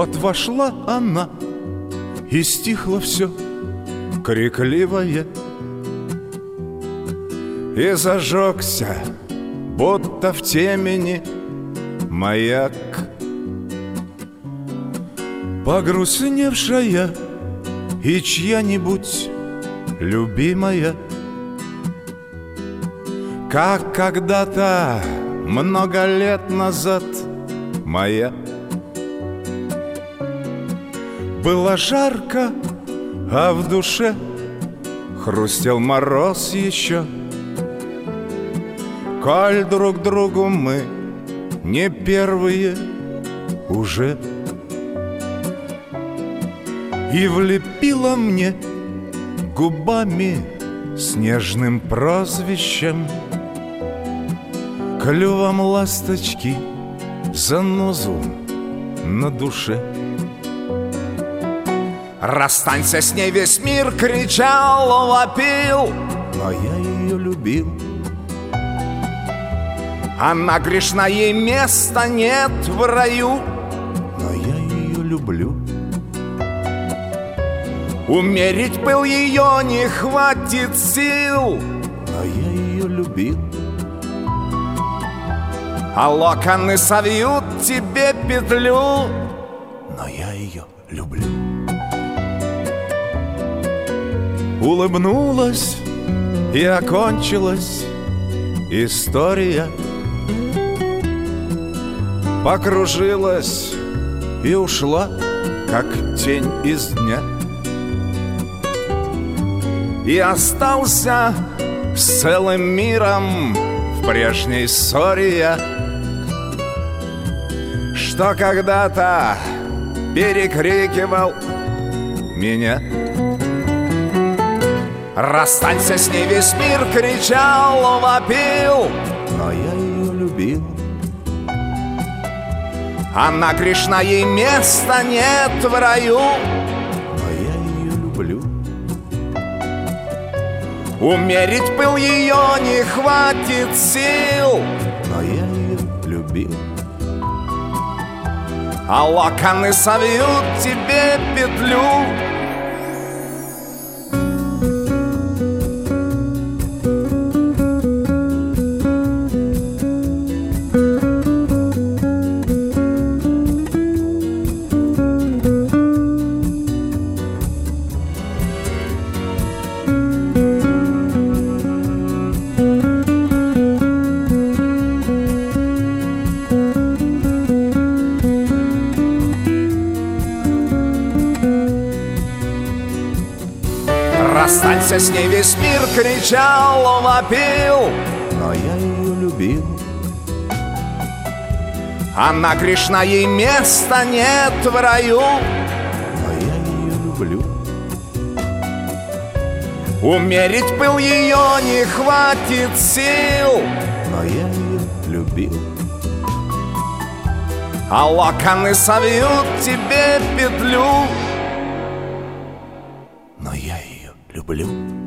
Вот вошла она, и стихло все крикливое, и зажегся, будто в темени, маяк. Погрустневшая и чья-нибудь любимая, как когда-то много лет назад моя. Было жарко, а в душе хрустел мороз еще. Коль друг другу мы не первые уже. И влепила мне губами с нежным прозвищем, клювом ласточки, занозу на душе. Расстанься с ней, весь мир кричал, вопил, но я ее любил. Она грешна, ей места нет в раю, но я ее люблю. Умерить пыл ее не хватит сил, но я ее любил. А локоны совьют тебе петлю, но я ее люблю. Улыбнулась и окончилась история. Покружилась и ушла, как тень из дня. И остался с целым миром в прежней ссоре я, что когда-то перекрикивал меня. Расстанься с ней, весь мир кричал, вопил, но я ее любил. Она грешна, ей места нет в раю, но я ее люблю. Умерить пыл ее не хватит сил, но я ее любил. А локоны совьют тебе петлю. Расстанься с ней, весь мир кричал, вопил, но я ее любил. Она грешна, ей места нет в раю, но я ее люблю. Умерить пыл ее не хватит сил, но я ее любил. А локоны совьют тебе петлю, но я ее люблю.